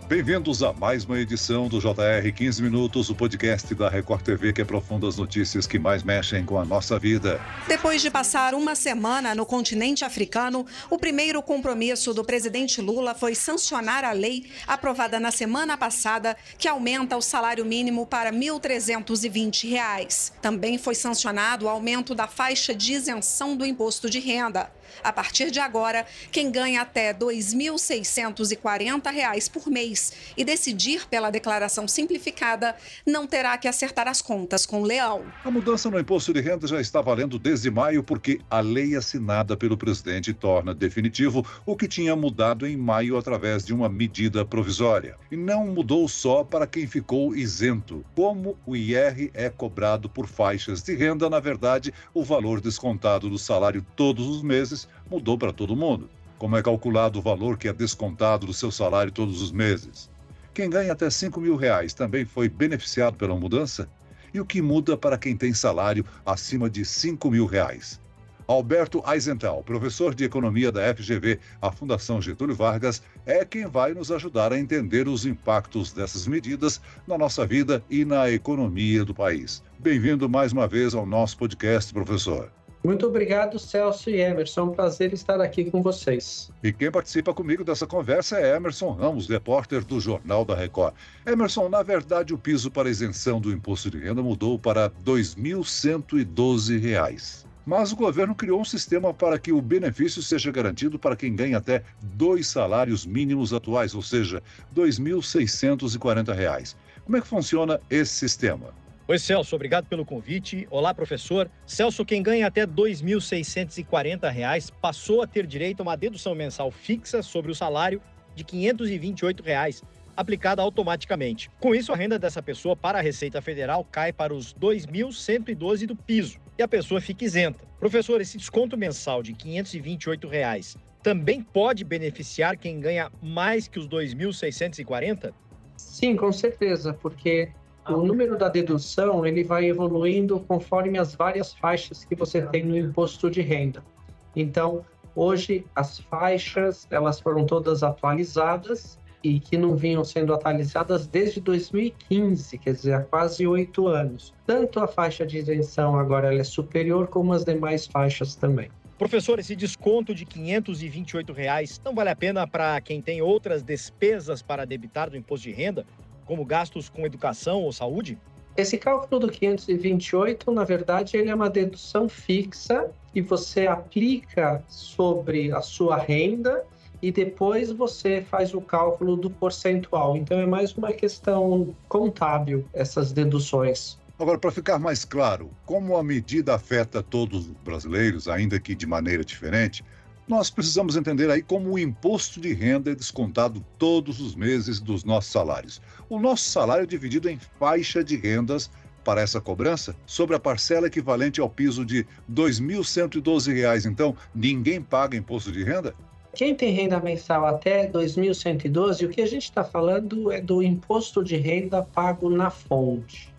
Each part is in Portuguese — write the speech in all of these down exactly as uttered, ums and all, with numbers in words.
Bem-vindos a mais uma edição do J R quinze Minutos, o podcast da Record T V que aprofunda as notícias que mais mexem com a nossa vida. Depois de passar uma semana no continente africano, o primeiro compromisso do presidente Lula foi sancionar a lei aprovada na semana passada que aumenta o salário mínimo para mil trezentos e vinte reais. Também foi sancionado o aumento da faixa de isenção do imposto de renda. A partir de agora, quem ganha até dois mil seiscentos e quarenta reais por mês e decidir pela declaração simplificada não terá que acertar as contas com o leão. A mudança no imposto de renda já está valendo desde maio porque a lei assinada pelo presidente torna definitivo o que tinha mudado em maio através de uma medida provisória. E não mudou só para quem ficou isento. Como o I R é cobrado por faixas de renda, na verdade, o valor descontado do salário todos os meses mudou para todo mundo. Como é calculado o valor que é descontado do seu salário todos os meses? Quem ganha até cinco mil reais também foi beneficiado pela mudança? E o que muda para quem tem salário acima de cinco mil reais? Alberto Aizenthal, professor de Economia da F G V, a Fundação Getúlio Vargas, é quem vai nos ajudar a entender os impactos dessas medidas na nossa vida e na economia do país. Bem-vindo mais uma vez ao nosso podcast, professor. Muito obrigado, Celso e Emerson. É um prazer estar aqui com vocês. E quem participa comigo dessa conversa é Emerson Ramos, repórter do Jornal da Record. Emerson, na verdade, o piso para isenção do imposto de renda mudou para dois mil cento e doze reais. Mas o governo criou um sistema para que o benefício seja garantido para quem ganha até dois salários mínimos atuais, ou seja, dois mil seiscentos e quarenta reais. Como é que funciona esse sistema? Oi, Celso, obrigado pelo convite. Olá, professor. Celso, quem ganha até dois mil seiscentos e quarenta reais passou a ter direito a uma dedução mensal fixa sobre o salário de quinhentos e vinte e oito reais, aplicada automaticamente. Com isso, a renda dessa pessoa para a Receita Federal cai para os dois mil cento e doze do piso e a pessoa fica isenta. Professor, esse desconto mensal de quinhentos e vinte e oito reais também pode beneficiar quem ganha mais que os dois mil seiscentos e quarenta? Sim, com certeza, porque o número da dedução ele vai evoluindo conforme as várias faixas que você tem no imposto de renda. Então, hoje as faixas elas foram todas atualizadas e que não vinham sendo atualizadas desde dois mil e quinze, quer dizer, há quase oito anos. Tanto a faixa de isenção agora ela é superior como as demais faixas também. Professor, esse desconto de quinhentos e vinte e oito reais não vale a pena para quem tem outras despesas para debitar do imposto de renda, como gastos com educação ou saúde? Esse cálculo do quinhentos e vinte e oito, na verdade, ele é uma dedução fixa que você aplica sobre a sua renda e depois você faz o cálculo do percentual. Então, é mais uma questão contábil, essas deduções. Agora, para ficar mais claro, como a medida afeta todos os brasileiros, ainda que de maneira diferente, nós precisamos entender aí como o imposto de renda é descontado todos os meses dos nossos salários. O nosso salário é dividido em faixa de rendas para essa cobrança sobre a parcela equivalente ao piso de dois mil cento e doze reais. Então, ninguém paga imposto de renda? Quem tem renda mensal até dois mil cento e doze, o que a gente está falando é do imposto de renda pago na fonte.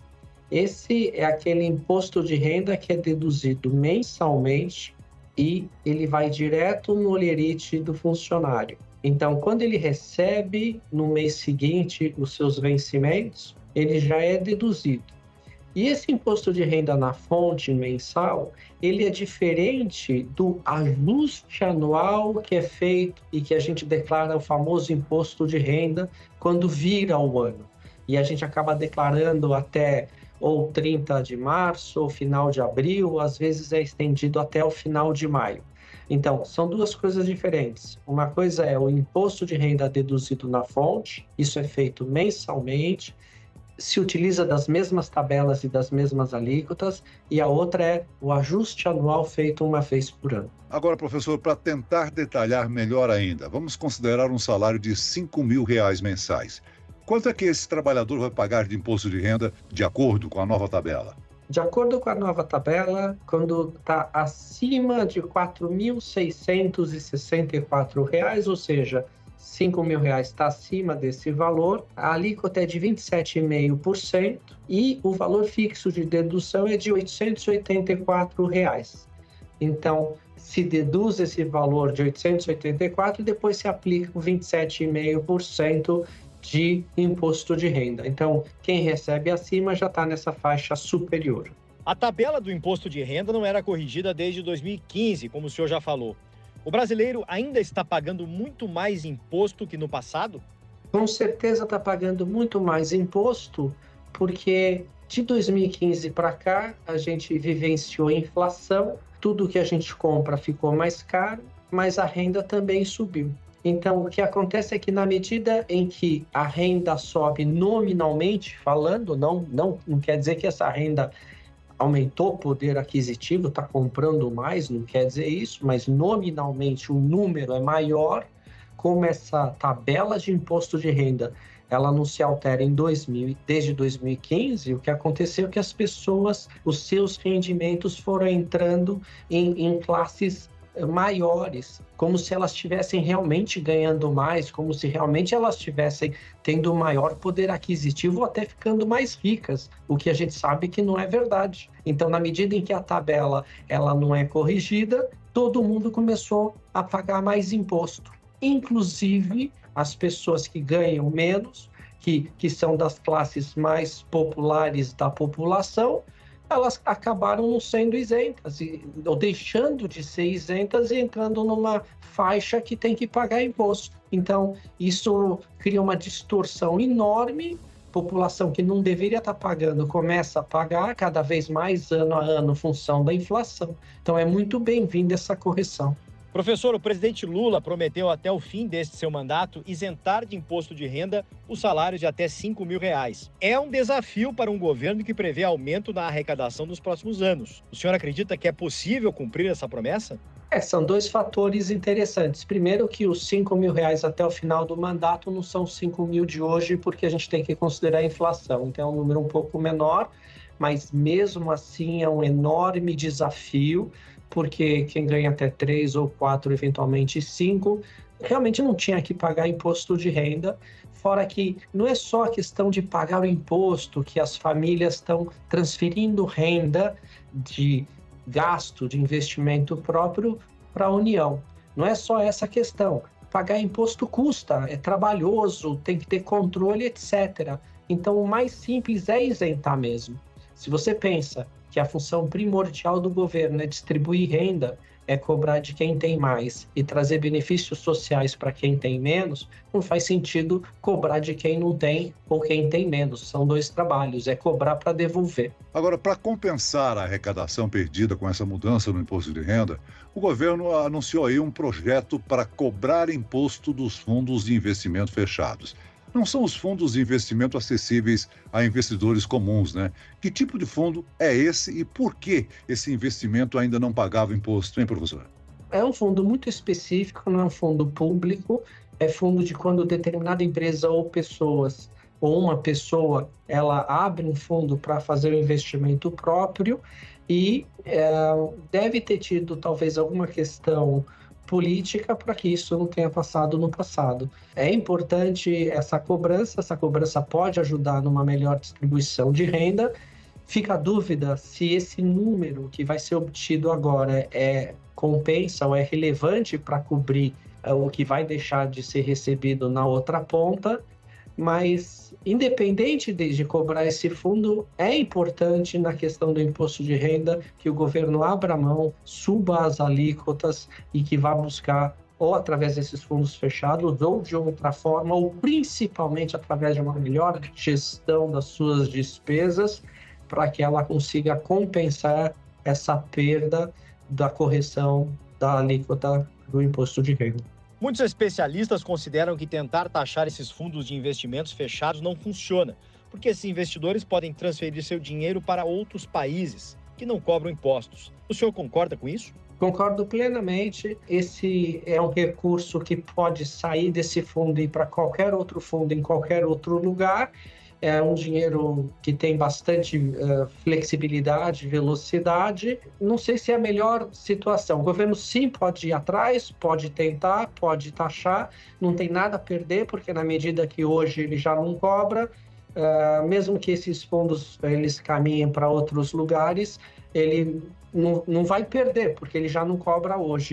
Esse é aquele imposto de renda que é deduzido mensalmente e ele vai direto no holerite do funcionário. Então, quando ele recebe no mês seguinte os seus vencimentos, ele já é deduzido. E esse imposto de renda na fonte mensal, ele é diferente do ajuste anual que é feito e que a gente declara o famoso imposto de renda quando vira o ano. E a gente acaba declarando até ou trinta de março, ou final de abril, às vezes é estendido até o final de maio. Então, são duas coisas diferentes. Uma coisa é o imposto de renda deduzido na fonte, isso é feito mensalmente, se utiliza das mesmas tabelas e das mesmas alíquotas, e a outra é o ajuste anual feito uma vez por ano. Agora, professor, para tentar detalhar melhor ainda, vamos considerar um salário de cinco mil reais mensais. Quanto é que esse trabalhador vai pagar de imposto de renda de acordo com a nova tabela? De acordo com a nova tabela, quando está acima de quatro mil seiscentos e sessenta e quatro reais, ou seja, cinco mil reais está acima desse valor, a alíquota é de vinte e sete vírgula cinco por cento e o valor fixo de dedução é de oitocentos e oitenta e quatro reais. Então, se deduz esse valor de oitocentos e oitenta e quatro e depois se aplica o vinte e sete vírgula cinco por cento de imposto de renda. Então, quem recebe acima já está nessa faixa superior. A tabela do imposto de renda não era corrigida desde dois mil e quinze, como o senhor já falou. O brasileiro ainda está pagando muito mais imposto que no passado? Com certeza está pagando muito mais imposto, porque de dois mil e quinze para cá a gente vivenciou inflação, tudo que a gente compra ficou mais caro, mas a renda também subiu. Então, o que acontece é que na medida em que a renda sobe nominalmente falando, não, não, não quer dizer que essa renda aumentou o poder aquisitivo, está comprando mais, não quer dizer isso, mas nominalmente o número é maior, como essa tabela de imposto de renda ela não se altera em dois mil, desde dois mil e quinze, o que aconteceu é que as pessoas, os seus rendimentos foram entrando em, em classes maiores, como se elas estivessem realmente ganhando mais, como se realmente elas estivessem tendo maior poder aquisitivo ou até ficando mais ricas, o que a gente sabe que não é verdade. Então, na medida em que a tabela ela não é corrigida, todo mundo começou a pagar mais imposto, inclusive as pessoas que ganham menos, que, que são das classes mais populares da população, elas acabaram não sendo isentas, ou deixando de ser isentas e entrando numa faixa que tem que pagar imposto. Então, isso cria uma distorção enorme, população que não deveria estar pagando começa a pagar cada vez mais ano a ano, em função da inflação. Então, é muito bem-vinda essa correção. Professor, o presidente Lula prometeu até o fim deste seu mandato isentar de imposto de renda os salários de até cinco mil reais. É um desafio para um governo que prevê aumento na arrecadação nos próximos anos. O senhor acredita que é possível cumprir essa promessa? É, são dois fatores interessantes. Primeiro que os cinco mil reais até o final do mandato não são cinco mil de hoje, porque a gente tem que considerar a inflação. Então é um número um pouco menor, mas mesmo assim é um enorme desafio, porque quem ganha até três ou quatro, eventualmente cinco, realmente não tinha que pagar imposto de renda, fora que não é só a questão de pagar o imposto, que as famílias estão transferindo renda de gasto, de investimento próprio para a União. Não é só essa questão. Pagar imposto custa, é trabalhoso, tem que ter controle, etcétera. Então, o mais simples é isentar mesmo. Se você pensa que a função primordial do governo é distribuir renda, é cobrar de quem tem mais e trazer benefícios sociais para quem tem menos, não faz sentido cobrar de quem não tem ou quem tem menos. São dois trabalhos, é cobrar para devolver. Agora, para compensar a arrecadação perdida com essa mudança no imposto de renda, o governo anunciou aí um projeto para cobrar imposto dos fundos de investimento fechados. Não são os fundos de investimento acessíveis a investidores comuns, né? Que tipo de fundo é esse e por que esse investimento ainda não pagava imposto, hein, professor? É um fundo muito específico, não é um fundo público, é fundo de quando determinada empresa ou pessoas, ou uma pessoa, ela abre um fundo para fazer um investimento próprio e é, deve ter tido talvez alguma questão política para que isso não tenha passado no passado. É importante essa cobrança, essa cobrança pode ajudar numa melhor distribuição de renda. Fica a dúvida se esse número que vai ser obtido agora é compensa ou é relevante para cobrir é, o que vai deixar de ser recebido na outra ponta, mas independente de, de cobrar esse fundo, é importante na questão do imposto de renda que o governo abra mão, suba as alíquotas e que vá buscar ou através desses fundos fechados ou de outra forma, ou principalmente através de uma melhor gestão das suas despesas, para que ela consiga compensar essa perda da correção da alíquota do imposto de renda. Muitos especialistas consideram que tentar taxar esses fundos de investimentos fechados não funciona, porque esses investidores podem transferir seu dinheiro para outros países que não cobram impostos. O senhor concorda com isso? Concordo plenamente. Esse é um recurso que pode sair desse fundo e ir para qualquer outro fundo em qualquer outro lugar. É um dinheiro que tem bastante uh, flexibilidade, velocidade. Não sei se é a melhor situação. O governo sim pode ir atrás, pode tentar, pode taxar. Não tem nada a perder, porque na medida que hoje ele já não cobra, uh, mesmo que esses fundos eles caminhem para outros lugares, ele não, não vai perder, porque ele já não cobra hoje.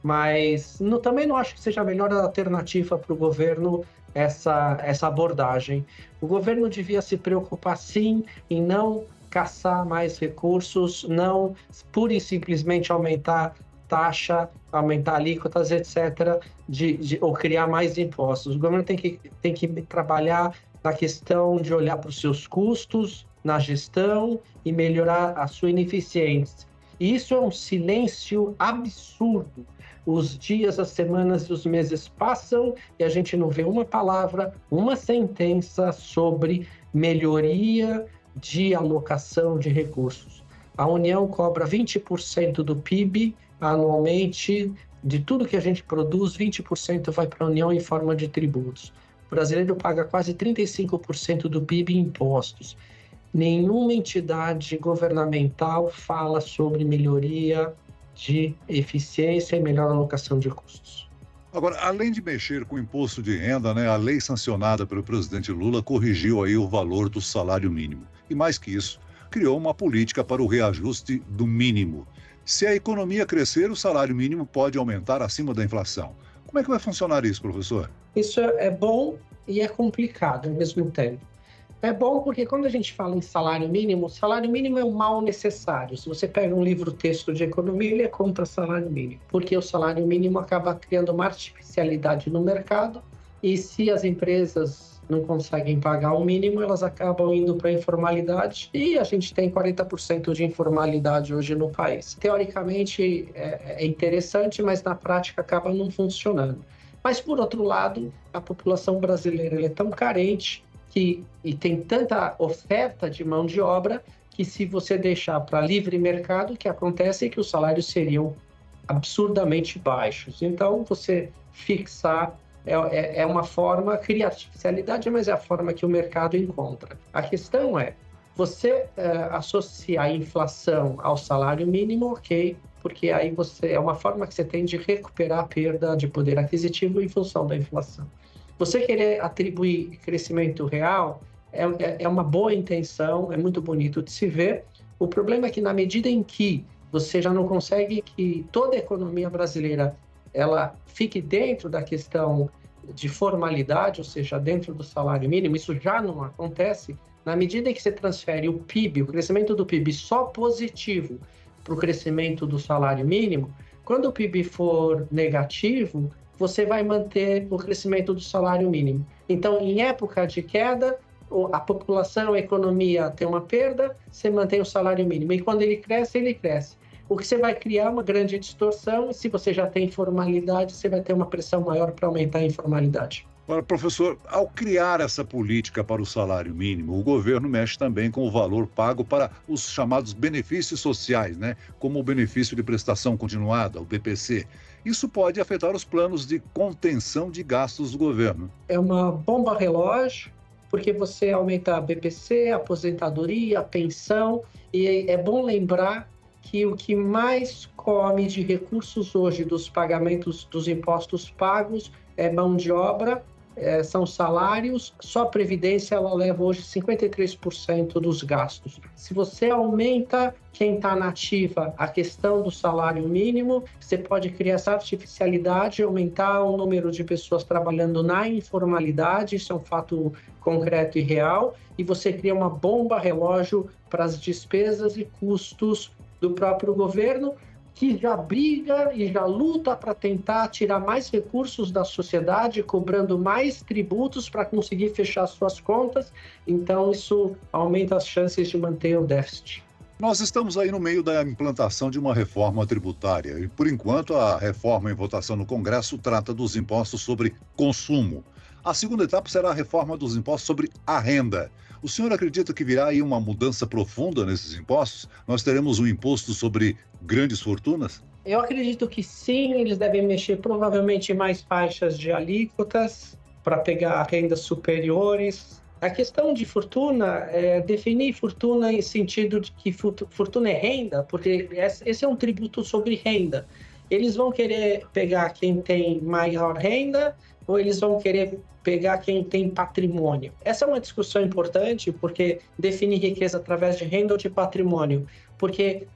Mas no, também não acho que seja a melhor alternativa para o governo essa, essa abordagem. O governo devia se preocupar, sim, em não caçar mais recursos, não pura e simplesmente aumentar taxa, aumentar alíquotas, etcétera, de, de, ou criar mais impostos. O governo tem que, tem que trabalhar na questão de olhar para os seus custos na gestão e melhorar a sua ineficiência. E isso é um silêncio absurdo. Os dias, as semanas e os meses passam e a gente não vê uma palavra, uma sentença sobre melhoria de alocação de recursos. A União cobra vinte por cento do P I B anualmente, de tudo que a gente produz, vinte por cento vai para a União em forma de tributos. O brasileiro paga quase trinta e cinco por cento do P I B em impostos. Nenhuma entidade governamental fala sobre melhoria de eficiência e melhor alocação de custos. Agora, além de mexer com o imposto de renda, né, a lei sancionada pelo presidente Lula corrigiu aí o valor do salário mínimo. E mais que isso, criou uma política para o reajuste do mínimo. Se a economia crescer, o salário mínimo pode aumentar acima da inflação. Como é que vai funcionar isso, professor? Isso é bom e é complicado ao mesmo tempo. É bom porque quando a gente fala em salário mínimo, o salário mínimo é um mal necessário. Se você pega um livro-texto de economia, ele é contra salário mínimo, porque o salário mínimo acaba criando uma artificialidade no mercado e se as empresas não conseguem pagar o mínimo, elas acabam indo para a informalidade e a gente tem quarenta por cento de informalidade hoje no país. Teoricamente é interessante, mas na prática acaba não funcionando. Mas, por outro lado, a população brasileira ela é tão carente que, e tem tanta oferta de mão de obra que se você deixar para livre mercado, o que acontece é que os salários seriam absurdamente baixos. Então, você fixar é, é, é uma forma, cria artificialidade, mas é a forma que o mercado encontra. A questão é, você é, associar a inflação ao salário mínimo, ok, porque aí você é uma forma que você tem de recuperar a perda de poder aquisitivo em função da inflação. Você querer atribuir crescimento real é, é uma boa intenção, é muito bonito de se ver. O problema é que na medida em que você já não consegue que toda a economia brasileira ela fique dentro da questão de formalidade, ou seja, dentro do salário mínimo, isso já não acontece. Na medida em que você transfere o P I B, o crescimento do P I B só positivo para o crescimento do salário mínimo, quando o P I B for negativo, você vai manter o crescimento do salário mínimo. Então, em época de queda, a população, a economia tem uma perda, você mantém o salário mínimo. E quando ele cresce, ele cresce. O que você vai criar é uma grande distorção, e se você já tem informalidade, você vai ter uma pressão maior para aumentar a informalidade. Agora, professor, ao criar essa política para o salário mínimo, o governo mexe também com o valor pago para os chamados benefícios sociais, né? Como o benefício de prestação continuada, o B P C. Isso pode afetar os planos de contenção de gastos do governo. É uma bomba relógio, porque você aumenta a B P C, a aposentadoria, a pensão, e é bom lembrar que o que mais come de recursos hoje dos pagamentos dos impostos pagos é mão de obra, é, são salários, só a Previdência ela leva hoje cinquenta e três por cento dos gastos. Se você aumenta quem está na ativa a questão do salário mínimo, você pode criar essa artificialidade, aumentar o número de pessoas trabalhando na informalidade, isso é um fato concreto e real, e você cria uma bomba relógio para as despesas e custos do próprio governo, que já briga e já luta para tentar tirar mais recursos da sociedade, cobrando mais tributos para conseguir fechar suas contas. Então, isso aumenta as chances de manter o déficit. Nós estamos aí no meio da implantação de uma reforma tributária e, por enquanto, a reforma em votação no Congresso trata dos impostos sobre consumo. A segunda etapa será a reforma dos impostos sobre a renda. O senhor acredita que virá aí uma mudança profunda nesses impostos? Nós teremos um imposto sobre grandes fortunas? Eu acredito que sim, eles devem mexer provavelmente em mais faixas de alíquotas para pegar rendas superiores. A questão de fortuna é definir fortuna em sentido de que fortuna é renda, porque esse é um tributo sobre renda. Eles vão querer pegar quem tem maior renda ou eles vão querer pegar quem tem patrimônio? Essa é uma discussão importante, porque definir riqueza através de renda ou de patrimônio, porque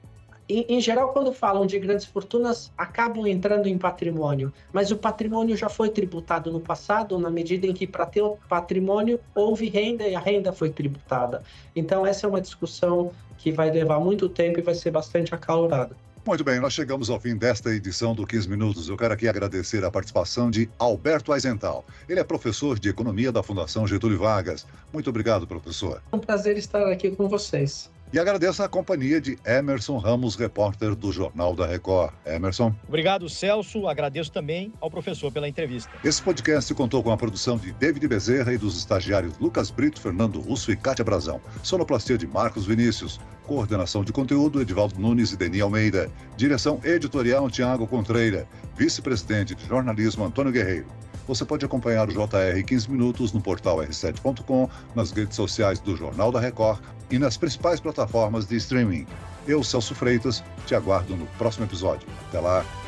em, em geral, quando falam de grandes fortunas, acabam entrando em patrimônio, mas o patrimônio já foi tributado no passado, na medida em que, para ter o patrimônio, houve renda e a renda foi tributada. Então, essa é uma discussão que vai levar muito tempo e vai ser bastante acalorada. Muito bem, nós chegamos ao fim desta edição do quinze Minutos. Eu quero aqui agradecer a participação de Alberto Aizental. Ele é professor de Economia da Fundação Getúlio Vargas. Muito obrigado, professor. É um prazer estar aqui com vocês. E agradeço a companhia de Emerson Ramos, repórter do Jornal da Record. Emerson. Obrigado, Celso. Agradeço também ao professor pela entrevista. Esse podcast contou com a produção de David Bezerra e dos estagiários Lucas Brito, Fernando Russo e Cátia Brazão. Sonoplastia de Marcos Vinícius. Coordenação de conteúdo, Edivaldo Nunes e Deni Almeida. Direção editorial, Tiago Contreira. Vice-presidente de jornalismo, Antônio Guerreiro. Você pode acompanhar o J R quinze Minutos no portal r sete ponto com, nas redes sociais do Jornal da Record e nas principais plataformas de streaming. Eu, Celso Freitas, te aguardo no próximo episódio. Até lá!